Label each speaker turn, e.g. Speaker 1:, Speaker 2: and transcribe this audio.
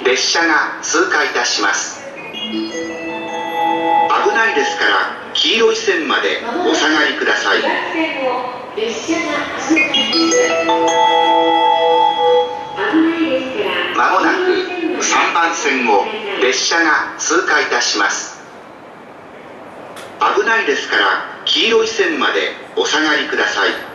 Speaker 1: 列車が通過いたします。危ないですから黄色い線までお下がりください。まもなく3番線を列車が通過いたします。危ないですから黄色い線までお下がりください。